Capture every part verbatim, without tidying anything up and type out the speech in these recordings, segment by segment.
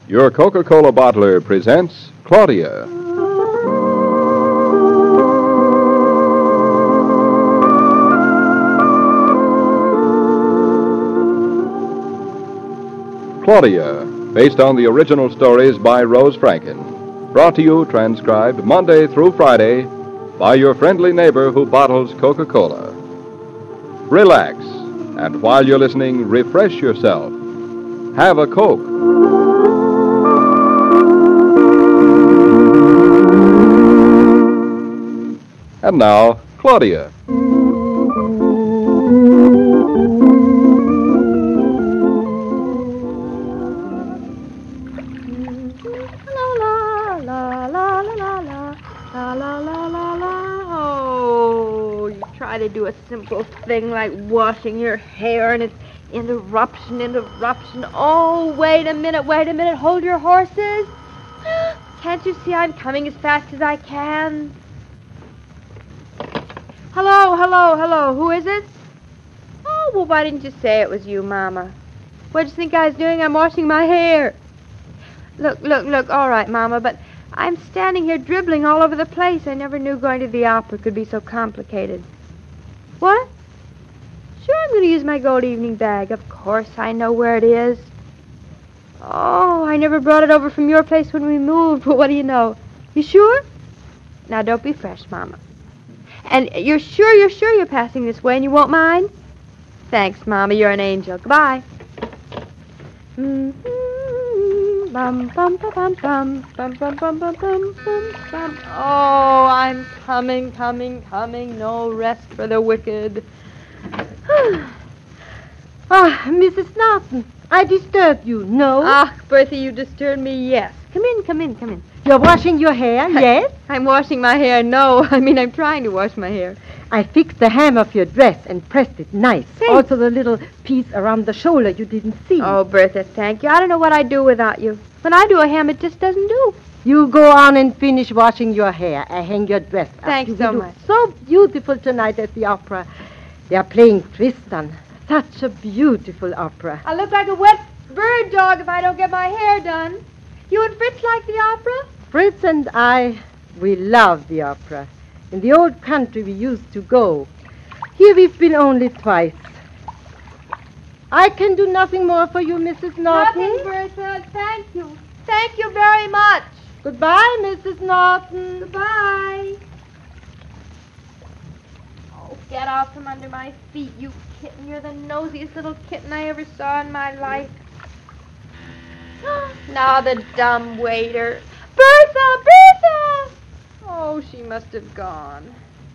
Your Coca-Cola bottler presents Claudia. Claudia, based on the original stories by Rose Franken. Brought to you, transcribed Monday through Friday, by your friendly neighbor who bottles Coca-Cola. Relax, and while you're listening, refresh yourself. Have a Coke. And now, Claudia. To do a simple thing like washing your hair and it's interruption, interruption. Oh, wait a minute, wait a minute. Hold your horses. Can't you see I'm coming as fast as I can? Hello, hello, hello. Who is it? Oh, well, why didn't you say it was you, Mama? What did you think I was doing? I'm washing my hair. Look, look, look. All right, Mama, but I'm standing here dribbling all over the place. I never knew going to the opera could be so complicated. What? Sure, I'm going to use my gold evening bag. Of course, I know where it is. Oh, I never brought it over from your place when we moved, but what do you know? You sure? Now, don't be fresh, Mama. And you're sure, you're sure you're passing this way and you won't mind? Thanks, Mama. You're an angel. Goodbye. Mm-hmm. Bum, bum, bum, bum, bum, bum, bum, bum, bum, bum, bum. Oh, I'm coming, coming, coming. No rest for the wicked. Ah, Missus Norton, I disturbed you, no? Ah, Bertha, you disturbed me, yes. Come in, come in, come in. You're washing your hair, yes? I'm washing my hair, no. I mean, I'm trying to wash my hair. I fixed the hem of your dress and pressed it nice. Thanks. Also the little piece around the shoulder you didn't see. Oh, Bertha, thank you. I don't know what I'd do without you. When I do a hem, it just doesn't do. You go on and finish washing your hair. I hang your dress up. Thanks You so look much. So beautiful tonight at the opera. They are playing Tristan. Such a beautiful opera. I look like a wet bird dog if I don't get my hair done. You and Fritz like the opera? Fritz and I, we love the opera. In the old country we used to go. Here we've been only twice. I can do nothing more for you, Missus Norton. Nothing, Bertha. Thank you. Thank you very much. Goodbye, Missus Norton. Goodbye. Oh, get out from under my feet, you kitten. You're the nosiest little kitten I ever saw in my life. Now the dumb waiter. Bertha! Bertha! Oh, she must have gone.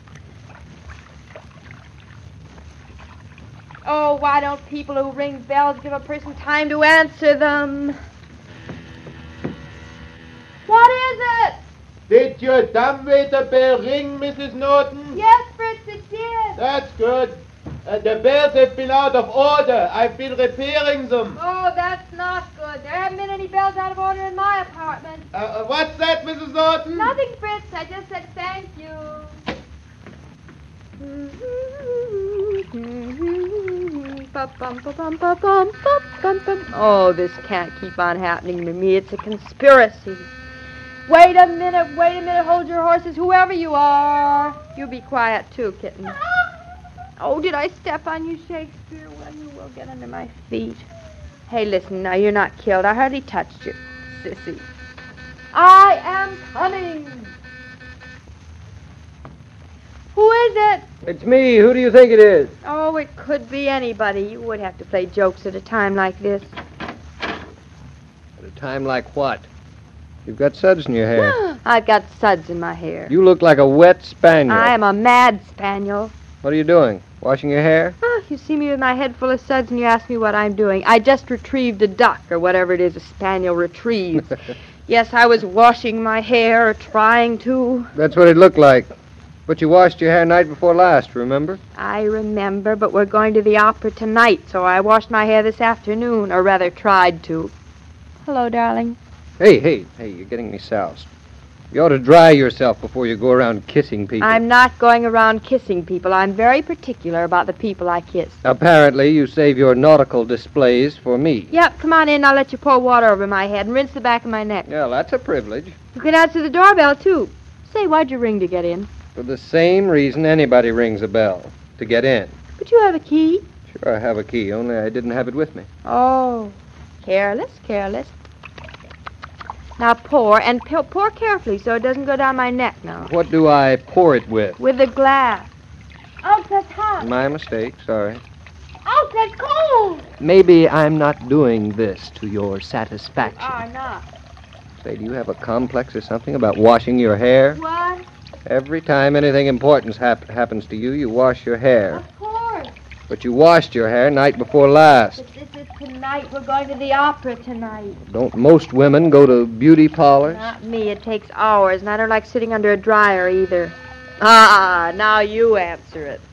Oh, why don't people who ring bells give a person time to answer them? What is it? Did your dumbwaiter bell ring, Missus Norton? Yes, Fritz, it did. That's good. Uh, the bells have been out of order. I've been repairing them. Oh, that's not good. There haven't been any bells out of order in my apartment. Uh, uh, what's that, Missus Norton? Nothing, Fritz. I just said thank you. Oh, this can't keep on happening to me. It's a conspiracy. Wait a minute, wait a minute. Hold your horses, whoever you are. You be quiet, too, kitten. Oh, did I step on you, Shakespeare? Well, you will get under my feet. Hey, listen, now, you're not killed. I hardly touched you, sissy. I am coming. Who is it? It's me. Who do you think it is? Oh, it could be anybody. You would have to play jokes at a time like this. At a time like what? You've got suds in your hair. I've got suds in my hair. You look like a wet spaniel. I am a mad spaniel. What are you doing? Washing your hair? Oh, you see me with my head full of suds and you ask me what I'm doing. I just retrieved a duck, or whatever it is a spaniel retrieves. Yes, I was washing my hair, or trying to. That's what it looked like. But you washed your hair night before last, remember? I remember, but we're going to the opera tonight, so I washed my hair this afternoon, or rather tried to. Hello, darling. Hey, hey, hey, you're getting me soused. You ought to dry yourself before you go around kissing people. I'm not going around kissing people. I'm very particular about the people I kiss. Apparently, you save your nautical displays for me. Yep, come on in. I'll let you pour water over my head and rinse the back of my neck. Yeah, that's a privilege. You can answer the doorbell, too. Say, why'd you ring to get in? For the same reason anybody rings a bell, to get in. But you have a key. Sure, I have a key, only I didn't have it with me. Oh, careless, careless. Now pour, and p- pour carefully so it doesn't go down my neck now. What do I pour it with? With a glass. Oh, that's hot. My mistake, sorry. Oh, that's cold. Maybe I'm not doing this to your satisfaction. Oh, not. Say, do you have a complex or something about washing your hair? What? Every time anything important hap- happens to you, you wash your hair. Of course. But you washed your hair night before last. But this is tonight. We're going to the opera tonight. Don't most women go to beauty parlors? Not me. It takes hours, and I don't like sitting under a dryer either. Ah, now you answer it.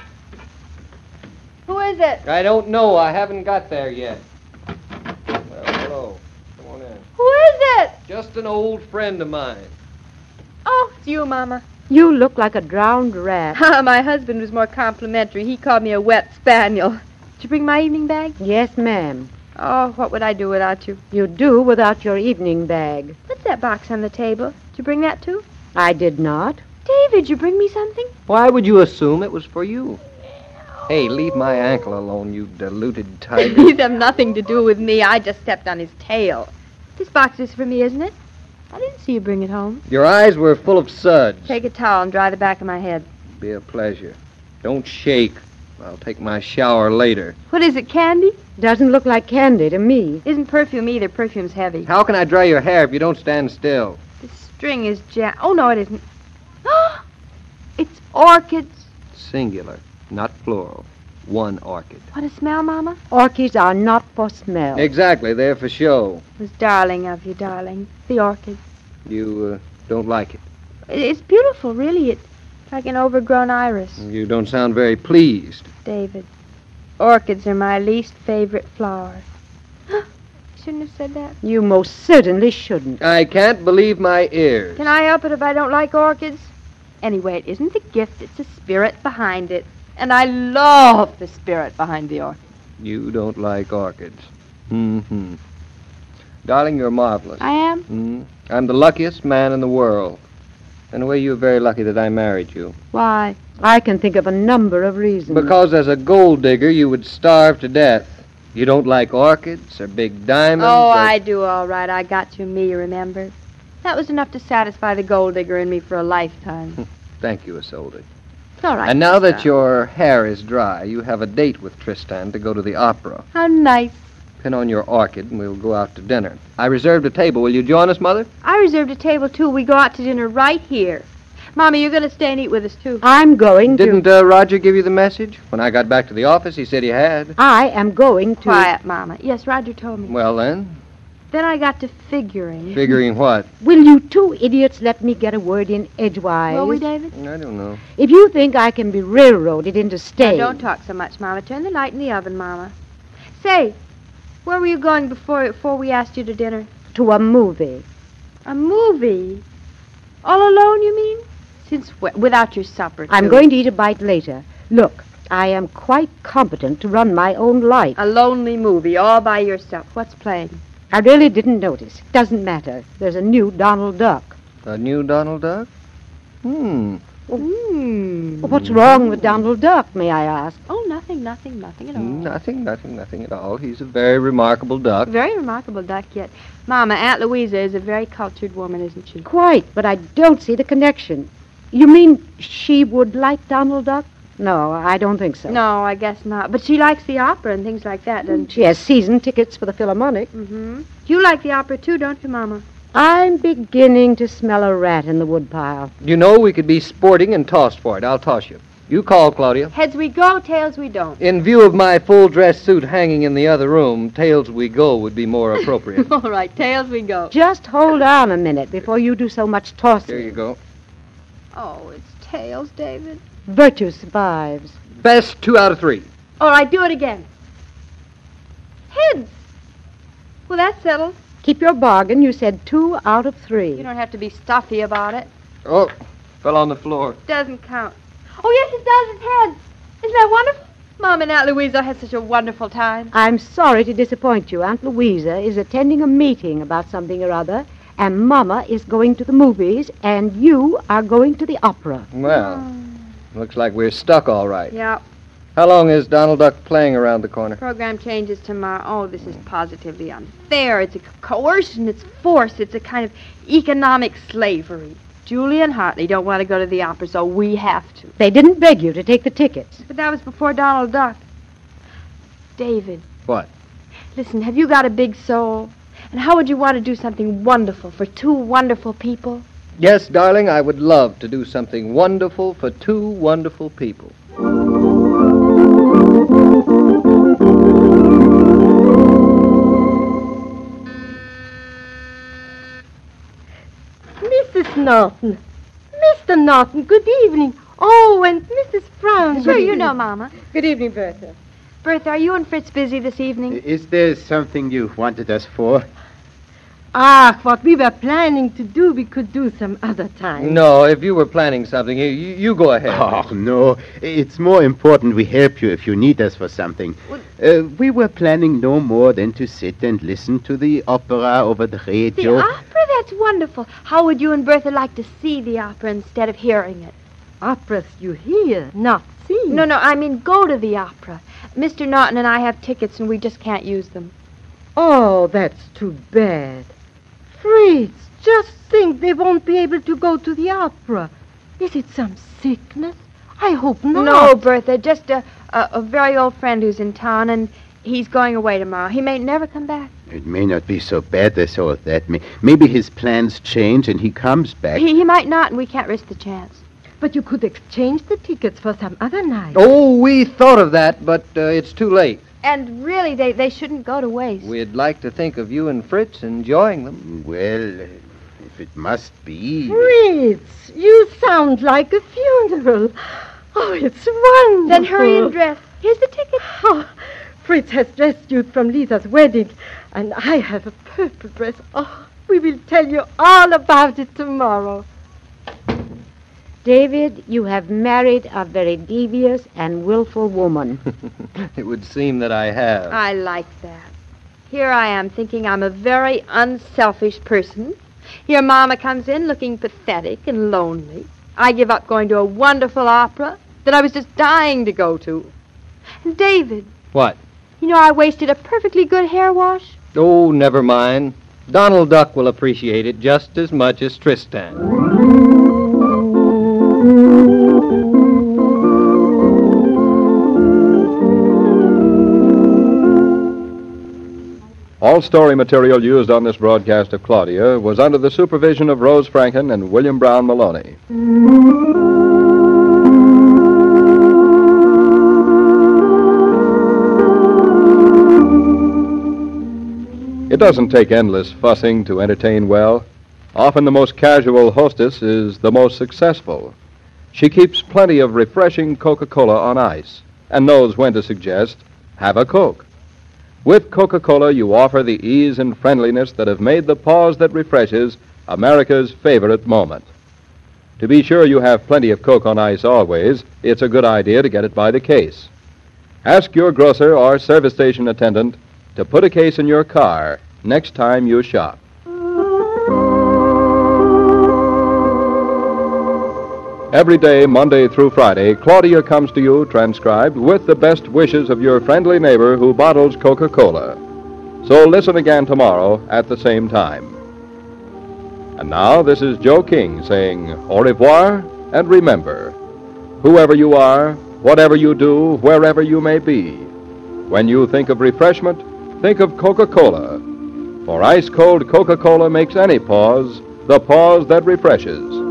Who is it? I don't know. I haven't got there yet. Well, hello. Come on in. Who is it? Just an old friend of mine. Oh, it's you, Mama. You look like a drowned rat. My husband was more complimentary. He called me a wet spaniel. Did you bring my evening bag? Yes, ma'am. Oh, what would I do without you? You do without your evening bag. What's that box on the table? Did you bring that too? I did not. David, you bring me something? Why would you assume it was for you? Hey, leave my ankle alone, you deluded tiger. These have nothing to do with me. I just stepped on his tail. This box is for me, isn't it? I didn't see you bring it home. Your eyes were full of suds. Take a towel and dry the back of my head. Be a pleasure. Don't shake. I'll take my shower later. What is it, candy? Doesn't look like candy to me. Isn't perfume either. Perfume's heavy. How can I dry your hair if you don't stand still? The string is jam... Oh, no, it isn't. It's orchids. Singular, not plural. One orchid. What a smell, Mama. Orchids are not for smell. Exactly, they're for show. It was darling of you, darling. The orchids. You uh, don't like it. It's beautiful, really. It's like an overgrown iris. You don't sound very pleased. David, orchids are my least favorite flower. Shouldn't have said that. You most certainly shouldn't. I can't believe my ears. Can I help it if I don't like orchids? Anyway, it isn't the gift, it's the spirit behind it. And I love the spirit behind the orchid. You don't like orchids. Mm-hmm. Darling, you're marvelous. I am? Mm. I'm the luckiest man in the world. In a way, you're very lucky that I married you. Why? I can think of a number of reasons. Because as a gold digger, you would starve to death. You don't like orchids or big diamonds. Oh, or... I do all right. I got you me, remember? That was enough to satisfy the gold digger in me for a lifetime. Thank you, Isolde. It's all right. And now that Tristan. your hair is dry, you have a date with Tristan to go to the opera. How nice. Pin on your orchid, and we'll go out to dinner. I reserved a table. Will you join us, Mother? I reserved a table, too. We go out to dinner right here. Mommy, you're going to stay and eat with us, too. I'm going Didn't to... uh, Roger give you the message? When I got back to the office, he said he had. I am going to... Quiet, Mama. Yes, Roger told me. Well, then, Then I got to figuring. figuring what? Will you two idiots let me get a word in edgewise? Will we, David? I don't know. If you think I can be railroaded into Now, staying... don't talk so much, Mama. Turn the light in the oven, Mama. Say, where were you going before before we asked you to dinner? To a movie. A movie? All alone, you mean? Since when? Without your supper, I'm too. going to eat a bite later. Look, I am quite competent to run my own life. A lonely movie, all by yourself. What's playing? I really didn't notice. Doesn't matter. There's a new Donald Duck. A new Donald Duck? Hmm. Hmm. What's wrong with Donald Duck, may I ask? Oh, nothing, nothing, nothing at all. Nothing, nothing, nothing at all. He's a very remarkable duck. Very remarkable duck, yet. Mama, Aunt Louisa is a very cultured woman, isn't she? Quite, but I don't see the connection. You mean she would like Donald Duck? No, I don't think so. No, I guess not. But she likes the opera and things like that, doesn't she? She has season tickets for the Philharmonic. Mm-hmm. You like the opera, too, don't you, Mama? I'm beginning to smell a rat in the woodpile. You know, we could be sporting and tossed for it. I'll toss you. You call, Claudia. Heads we go, tails we don't. In view of my full dress suit hanging in the other room, tails we go would be more appropriate. All right, tails we go. Just hold on a minute before you do so much tossing. Here you go. Oh, it's tails, David. Virtue survives. Best two out of three. All right, do it again. Heads. Well, that's settled. Keep your bargain. You said two out of three. You don't have to be stuffy about it. Oh, fell on the floor. Doesn't count. Oh, yes, it does. It's heads. Isn't that wonderful? Mom and Aunt Louisa had such a wonderful time. I'm sorry to disappoint you. Aunt Louisa is attending a meeting about something or other, and Mama is going to the movies, and you are going to the opera. Well, looks like we're stuck all right. Yeah. How long is Donald Duck playing around the corner? Program changes tomorrow. Oh, this is positively unfair. It's a coercion. It's force. It's a kind of economic slavery. Julie and Hartley don't want to go to the opera, so we have to. They didn't beg you to take the tickets. But that was before Donald Duck. David. What? Listen, have you got a big soul? And how would you want to do something wonderful for two wonderful people? Yes, darling, I would love to do something wonderful for two wonderful people. Missus Norton. Mister Norton, good evening. Oh, and Missus Brown. Sure, good you evening. know, Mama. Good evening, Bertha. Bertha, are you and Fritz busy this evening? Is there something you wanted us for? Ah, what we were planning to do, we could do some other time. No, if you were planning something, you, you go ahead. Oh, no. It's more important we help you if you need us for something. Uh, we were planning no more than to sit and listen to the opera over the The radio. opera? That's wonderful. How would you and Bertha like to see the opera instead of hearing it? Operas you hear, not see. No, no, I mean go to the opera. Mister Norton and I have tickets and we just can't use them. Oh, that's too bad. Fritz, just think they won't be able to go to the opera. Is it some sickness? I hope not. No, Bertha, just a, a, a very old friend who's in town and he's going away tomorrow. He may never come back. It may not be so bad as all that. May- Maybe his plans change and he comes back. He, he might not and we can't risk the chance. But you could exchange the tickets for some other night. Oh, we thought of that, but uh, it's too late. And really, they, they shouldn't go to waste. We'd like to think of you and Fritz enjoying them. Well, if it must be... Fritz, you sound like a funeral. Oh, it's wonderful. Then hurry and dress. Here's the ticket. Oh, Fritz has dressed you from Lisa's wedding, and I have a purple dress. Oh, we will tell you all about it tomorrow. David, you have married a very devious and willful woman. It would seem that I have. I like that. Here I am thinking I'm a very unselfish person. Here Mama comes in looking pathetic and lonely. I give up going to a wonderful opera that I was just dying to go to. And David, What? you know I wasted a perfectly good hair wash. Oh, never mind. Donald Duck will appreciate it just as much as Tristan. All story material used on this broadcast of Claudia was under the supervision of Rose Franken and William Brown Maloney. It doesn't take endless fussing to entertain well. Often the most casual hostess is the most successful. She keeps plenty of refreshing Coca-Cola on ice and knows when to suggest, have a Coke. With Coca-Cola, you offer the ease and friendliness that have made the pause that refreshes America's favorite moment. To be sure you have plenty of Coke on ice always, it's a good idea to get it by the case. Ask your grocer or service station attendant to put a case in your car next time you shop. Every day, Monday through Friday, Claudia comes to you transcribed with the best wishes of your friendly neighbor who bottles Coca-Cola. So listen again tomorrow at the same time. And now, this is Joe King saying au revoir, and remember, whoever you are, whatever you do, wherever you may be, when you think of refreshment, think of Coca-Cola. For ice-cold Coca-Cola makes any pause the pause that refreshes.